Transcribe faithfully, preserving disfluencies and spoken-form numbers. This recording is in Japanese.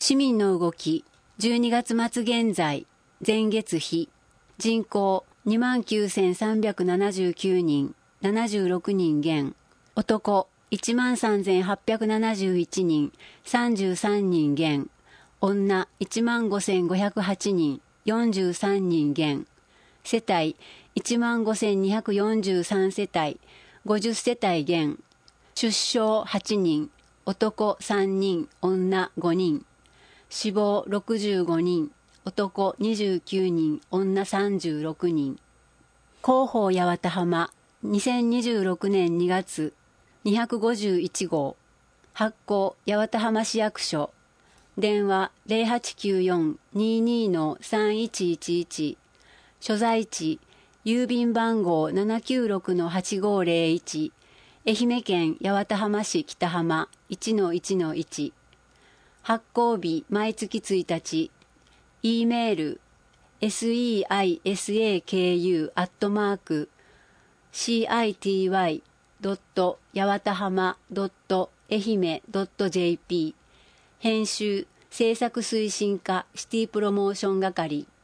市民の動き、じゅうにがつ末現在、前月比、人口 にまんきゅうせんさんびゃくななじゅうきゅうにん、ななじゅうろくにん減、男 いちまんさんぜんはっぴゃくななじゅういちにん、さんじゅうさんにん減、女 いちまんごせんごひゃくはちにん、よんじゅうさんにん減、世帯 いちまんごせんにひゃくよんじゅうさん 世帯、ごじゅっ世帯減、出生はちにん、男さんにん、女ごにん、死亡ろくじゅうごにん、男にじゅうきゅうにん、女さんじゅうろくにん。広報八幡浜、にせんにじゅうろくねんにがつ、にひゃくごじゅういちごう、発行八幡浜市役所、電話 ゼロはちきゅうよん にーにー さんいちいちいち、所在地、郵便番号 ななきゅうろく はちごーぜろいち、愛媛県八幡浜市北浜 いちのいちのいち、発行日毎月ついたち、E メール セイサク アットマーク シーアイティーワイ ドット やわたはま ドット えひめ ドット ジェーピー 編集制作推進課シティプロモーション係